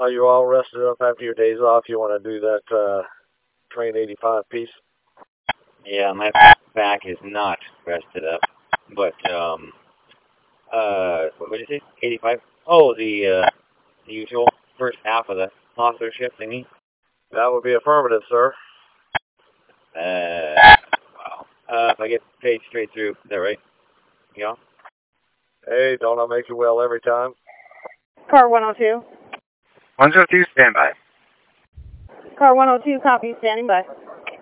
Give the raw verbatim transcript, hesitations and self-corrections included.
Are you all rested up after your days off? You want to do that uh, Train eighty-five piece? Yeah, my back is not rested up, but, um, uh, what did you say? eighty-five? Oh, the, uh, the usual first half of the authorship thingy? That would be affirmative, sir. Uh, wow. Uh, if I get paid straight through, is that right? Yeah? Hey, don't I make you well every time? Car one oh two. one oh two, stand by. Car one oh two, copy, standing by.